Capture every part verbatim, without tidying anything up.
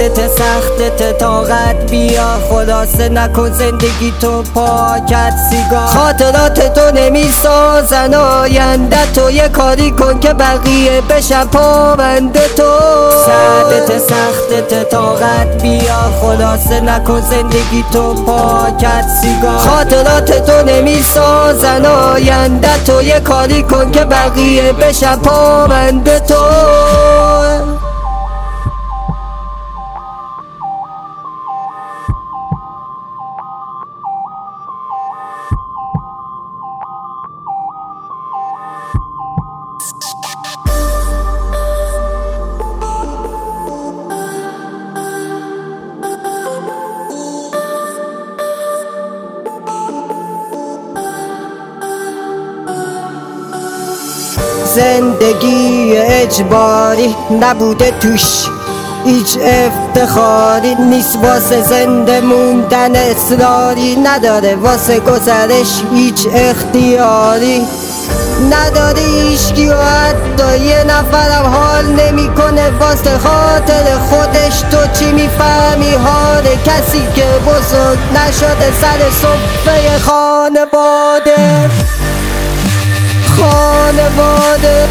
سردت سختت طاقت بیا، خلاصه نکن زندگی تو پاکت سیگار. خاطرات تو نمیسازن آینده تو، یه کاری کن که بقیه بشن پابند تو. سردت سختت طاقت بیا، خلاصه نکن زندگی تو پاکت سیگار. خاطرات تو نمیسازن آینده تو، یه کاری کن که بقیه بشن پابند تو. زندگی اجباری نبوده توش هیچ افتخاری نیست، واسه زنده موندن اصراری نداره، واسه گذرش هیچ اختیاری نداره هیچکی، و حتی یه نفرم حال نمیکنه واسه خاطر خودش. تو چی میفهمی حال کسی که بزرگ نشده سر سفره خانواده خانواده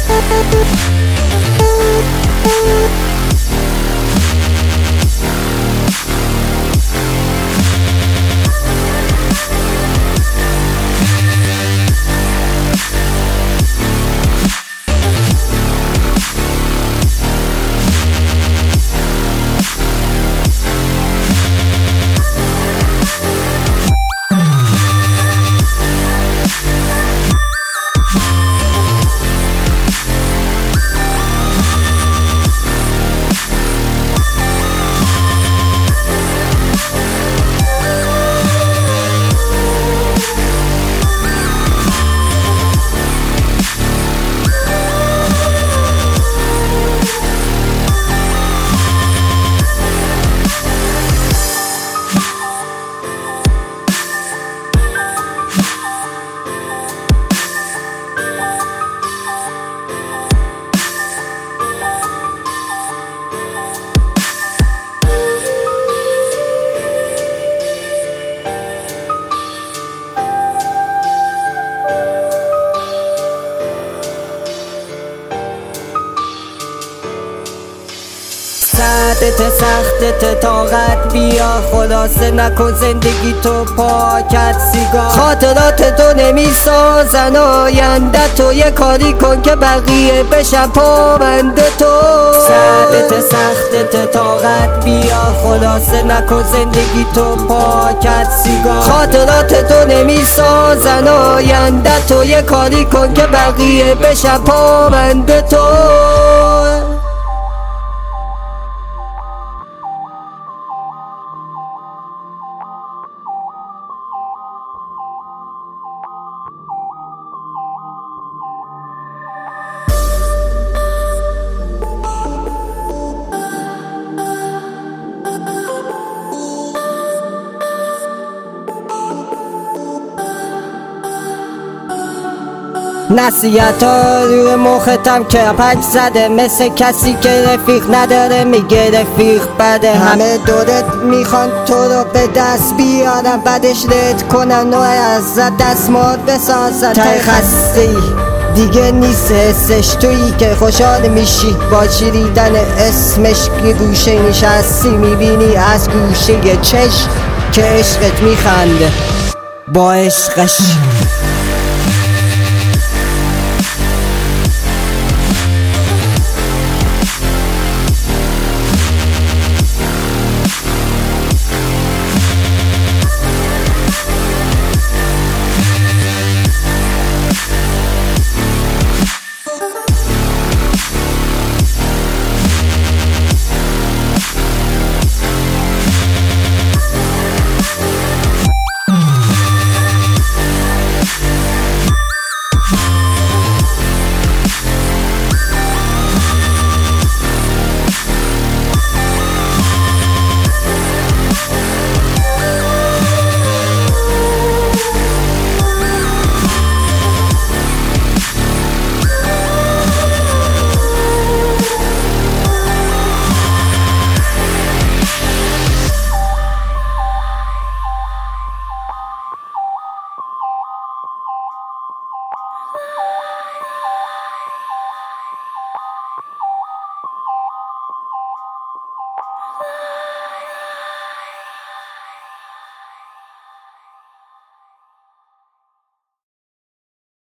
سردت سختت طاقت بیا، خلاصه نکن زندگی تو پاکت سیگار. خاطرات تو نمیسازن آینده تو، یه کاری کن که بقیه بشن پابند تو. سردت سختت طاقت بیا، خلاصه نکن زندگی تو پاکت سیگار. خاطرات تو نمیسازن آینده تو، یه کاری کن که بقیه بشن پابند تو. نصیحت ها روی مختم که پک زده، مثل کسی که رفیق نداره میگه رفیق بده. همه دورت میخوان تو رو به دست بیارن، بعدش رد کنن و از دستمال بسازن. تای خسته دیگه نیست حسش، تویی که خوشحال میشی با چریدن اسمش. که گوشه نشستی میبینی از گوشه چشم که عشقت میخنده با عشقش.